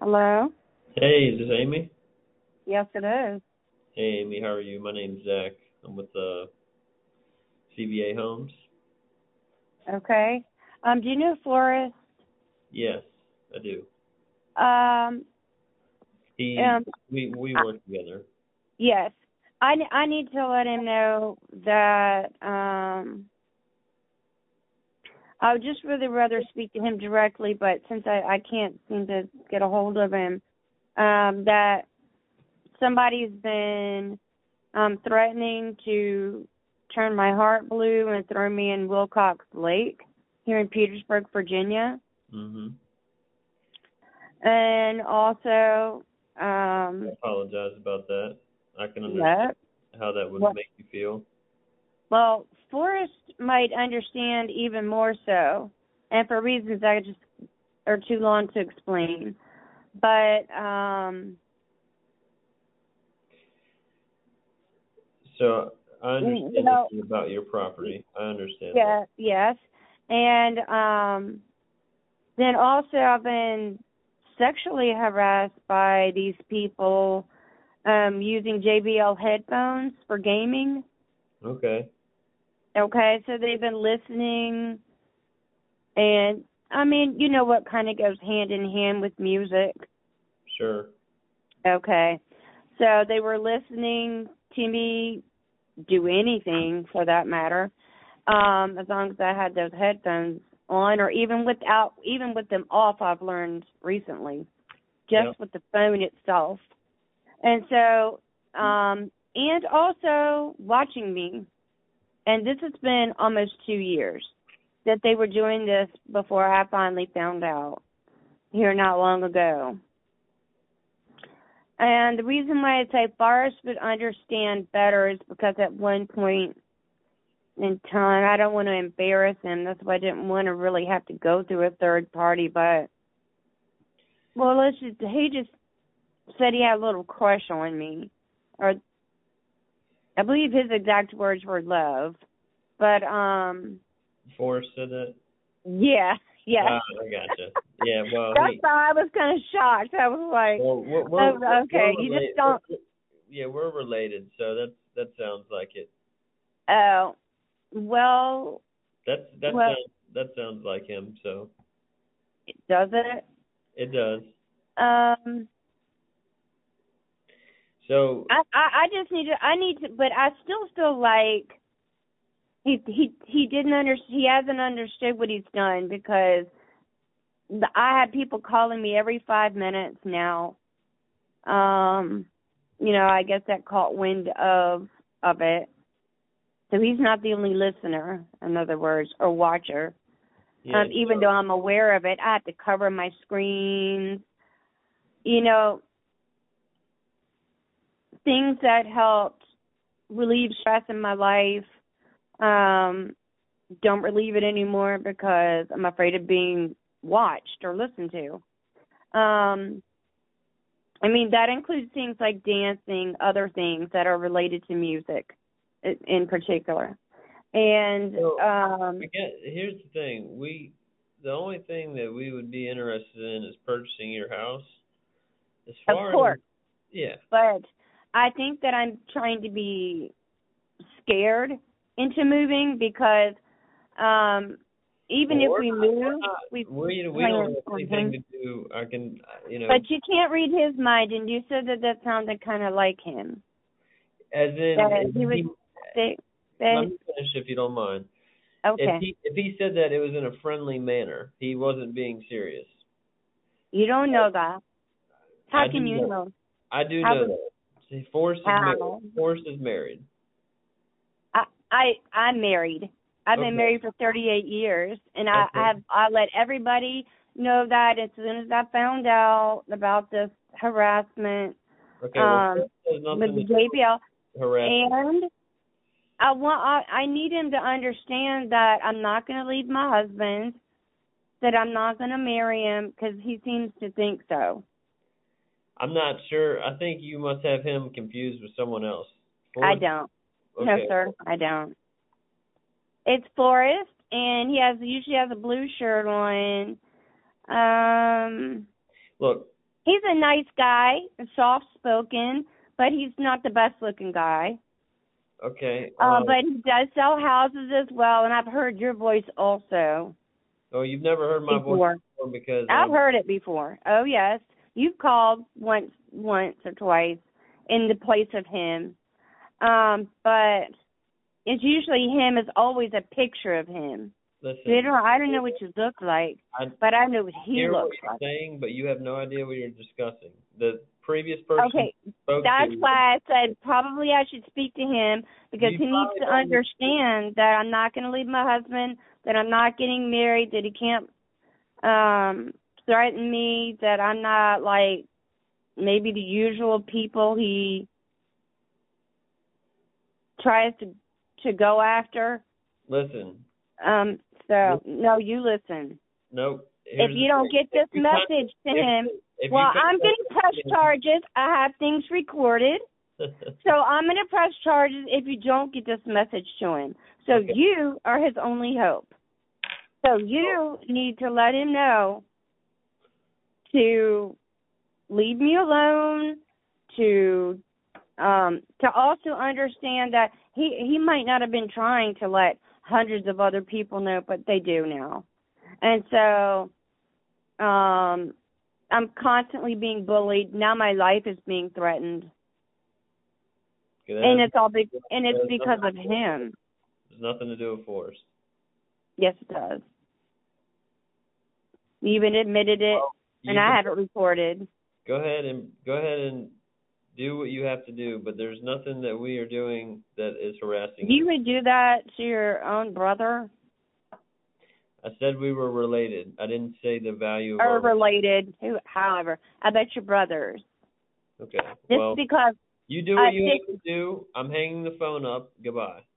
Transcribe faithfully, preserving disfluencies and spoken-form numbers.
Hello? Hey, is this Amy? Yes, it is. Hey, Amy, how are you? My name's Zach. I'm with uh, C V A Homes. Okay. Um, do you know Forrest? Yes, I do. Um, He, um, we we I, work together. yes. I, I need to let him know that um, I would just really rather speak to him directly, but since I, I can't seem to get a hold of him, um, that somebody's been um, threatening to turn my heart blue and throw me in Wilcox Lake here in Petersburg, Virginia. Mhm. And also, I um, apologize about that. I can understand yeah, how that would what? make you feel. Well, Forrest might understand even more so, and for reasons I just are too long to explain. But um, So I you understand this know, is about your property. I understand that. yeah, yes, and um, then also I've been sexually harassed by these people um, using J B L headphones for gaming. Okay. Okay, so they've been listening, and I mean, you know what kind of goes hand in hand with music. Sure. Okay, so they were listening to me do anything for that matter, um, as long as I had those headphones on, or even without, even with them off. I've learned recently, Yep. just with the phone itself, and so, um, and also watching me. And this has been almost two years that they were doing this before I finally found out here not long ago. And the reason why I say Forrest would understand better is because at one point in time, I don't want to embarrass him. That's why I didn't want to really have to go through a third party. But, well, let's just, he just said he had a little crush on me. Or I believe his exact words were love. But, um, Forrest said that. yeah, yes. Ah, I gotcha. Yeah. Well, That's he. why I was kind of shocked. I was like, Well, we're we're, oh, okay, we're you just related. don't. Yeah, we're related, so that's that sounds like it. Oh, well, That's that well, sounds that sounds like him. So does it? it does. Um, So I, I, I just need to. I need to, but I still feel like he, he, he didn't under. He hasn't understood what he's done because the, I have people calling me every five minutes now. Um, you know, I guess that caught wind of of it. So he's not the only listener, in other words, or watcher. yeah, Um, even though so I'm aware of it, I have to cover my screens. You know, things that helped relieve stress in my life, um, don't relieve it anymore because I'm afraid of being watched or listened to. Um, I mean, that includes things like dancing, other things that are related to music i- in particular. And so um, I guess here's the thing. We the only thing that we would be interested in is purchasing your house. As of far as course, yeah. but I think that I'm trying to be scared into moving because um, even Well, if we're we not we're move, not we we we don't plan have on anything him. to do. I can uh, you know But you can't read his mind, and you said that that sounded kind of like him. as in That if he would he say let that. me finish if you don't mind. If Okay, he if he said that it was in a friendly manner, he wasn't being serious. you don't know that. How I do can you know. know? I do How know would that. See, Forrest is married. how? Forrest is married. I I I'm married. I've been Okay. married for thirty-eight years, and I I Okay. have I let everybody know that as soon as I found out about this harassment Okay. Well, um Forrest has with nothing the to do J B L, with harassment. and I want I, I need him to understand that I'm not going to leave my husband, that I'm not going to marry him because he seems to think so. I'm not sure. I think you must have him confused with someone else. I Forrest. don't. No, Okay. sir, I don't. It's Forrest, and he has usually has a blue shirt on. Um, Look, He's a nice guy, soft spoken, but he's not the best looking guy. Okay. Uh, Uh, but he does sell houses as well, and I've heard your voice also. oh, you've never heard my before. voice before because I've um, heard it before. Oh yes, you've called once, once or twice in the place of him. Um, but it's usually him. Is always a picture of him. listen. You know, I don't know what you look like, I but I know what he hear what looks you're like. saying, but you have no idea what you're discussing. The previous person Okay, spoke that's to, why I said probably I should speak to him because You he needs probably to don't- understand that I'm not going to leave my husband, that I'm not getting married, that he can't um threaten me, that I'm not like maybe the usual people he tries to to go after. listen. Um, so no, you listen. Nope. If you don't get this message to him, well, I'm going to press charges. I have things recorded. So I'm going to press charges if you don't get this message to him. So Okay. you are his only hope. So you need to let him know to leave me alone, to um, to also understand that he, he might not have been trying to let hundreds of other people know, but they do now. And so um, I'm constantly being bullied. Now my life is being threatened. And it's all big, and it's because of him. There's nothing to do with force. Yes, it does. You even admitted it, Well, and I have it recorded. Go ahead and go ahead and do what you have to do, but there's nothing that we are doing that is harassing You would do that to your own brother? I said we were related. I didn't say the value of Or our related, who, however. I bet your brothers. Okay. Just well, because you do what uh, you just, have to do. I'm hanging the phone up. Goodbye.